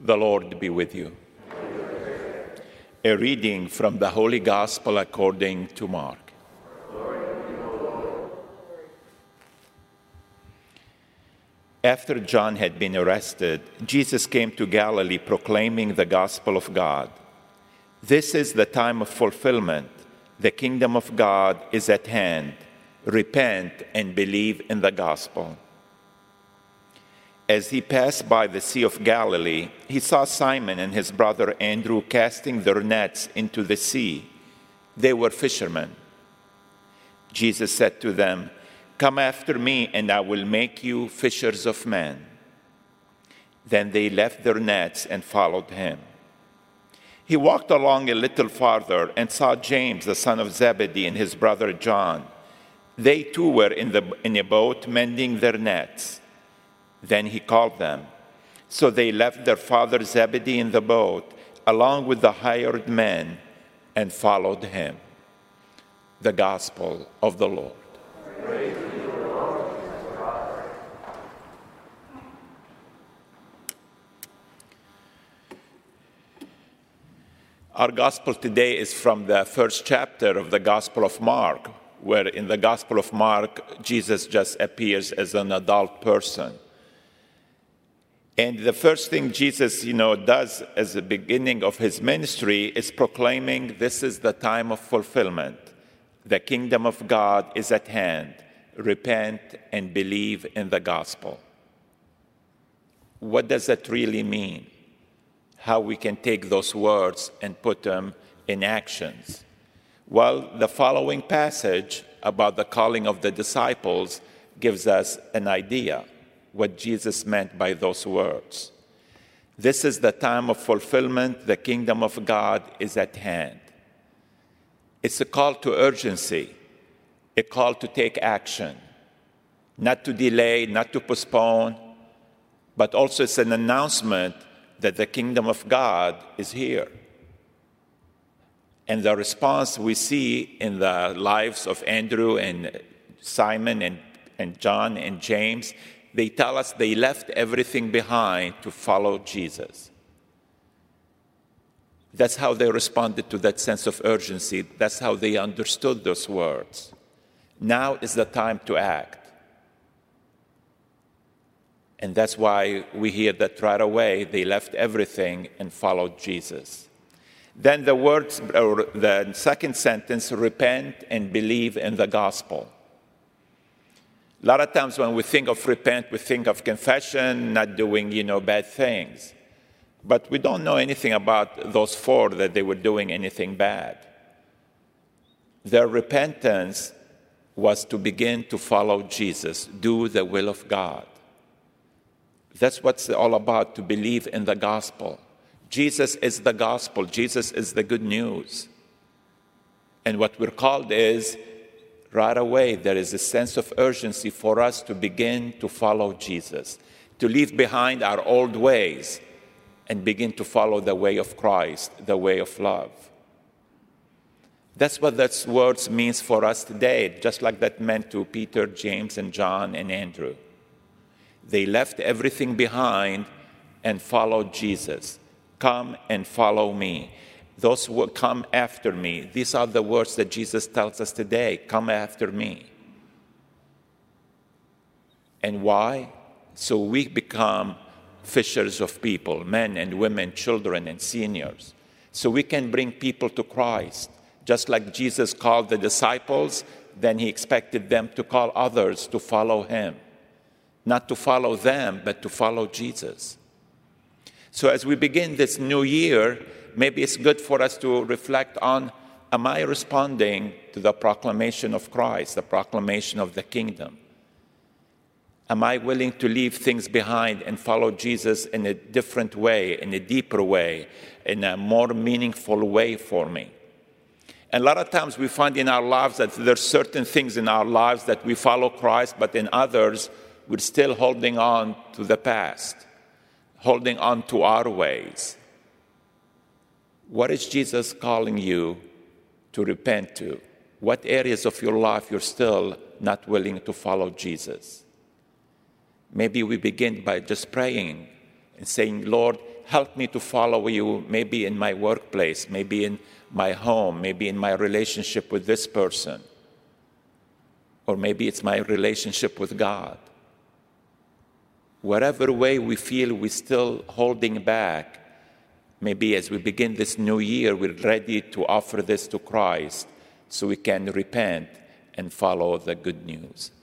The Lord be with you. A reading from the Holy Gospel according to Mark. After John had been arrested, Jesus came to Galilee proclaiming the gospel of God. This is the time of fulfillment. The kingdom of God is at hand. Repent and believe in the gospel. As he passed by the Sea of Galilee, he saw Simon and his brother Andrew casting their nets into the sea. They were fishermen. Jesus said to them, "Come after me, and I will make you fishers of men." Then they left their nets and followed him. He walked along a little farther and saw James, the son of Zebedee, and his brother John. They too were in a boat mending their nets. Then he called them. So they left their father Zebedee in the boat, along with the hired men, and followed him. The Gospel of the Lord. Praise you, Lord. Our Gospel today is from the first chapter of the Gospel of Mark, where in the Gospel of Mark, Jesus just appears as an adult person. And the first thing Jesus, does as the beginning of his ministry is proclaiming this is the time of fulfillment. The kingdom of God is at hand. Repent and believe in the gospel. What does that really mean? How we can take those words and put them in actions? Well, the following passage about the calling of the disciples gives us an idea what Jesus meant by those words. This is the time of fulfillment. The kingdom of God is at hand. It's a call to urgency, a call to take action, not to delay, not to postpone, but also it's an announcement that the kingdom of God is here. And the response we see in the lives of Andrew and Simon and John and James, they tell us they left everything behind to follow Jesus. That's how they responded to that sense of urgency. That's how they understood those words. Now is the time to act. And that's why we hear that right away they left everything and followed Jesus. Then the words, or the second sentence, repent and believe in the gospel. A lot of times when we think of repent, we think of confession, not doing, bad things. But we don't know anything about those four that they were doing anything bad. Their repentance was to begin to follow Jesus, do the will of God. That's what it's all about, to believe in the gospel. Jesus is the gospel. Jesus is the good news. And what we're called is, right away, there is a sense of urgency for us to begin to follow Jesus, to leave behind our old ways and begin to follow the way of Christ, the way of love. That's what that words means for us today, just like that meant to Peter, James, and John, and Andrew. They left everything behind and followed Jesus. Come and follow me. Those who will come after me. These are the words that Jesus tells us today. Come after me. And why? So we become fishers of people, men and women, children and seniors. So we can bring people to Christ. Just like Jesus called the disciples, then he expected them to call others to follow him. Not to follow them, but to follow Jesus. So as we begin this new year, maybe it's good for us to reflect on, am I responding to the proclamation of Christ, the proclamation of the kingdom? Am I willing to leave things behind and follow Jesus in a different way, in a deeper way, in a more meaningful way for me? And a lot of times we find in our lives that there's certain things in our lives that we follow Christ, but in others, we're still holding on to the past, holding on to our ways. What is Jesus calling you to repent to? What areas of your life you're still not willing to follow Jesus? Maybe we begin by just praying and saying, Lord, help me to follow you maybe in my workplace, maybe in my home, maybe in my relationship with this person, or maybe it's my relationship with God. Whatever way we feel we're still holding back, maybe as we begin this new year, we're ready to offer this to Christ so we can repent and follow the good news.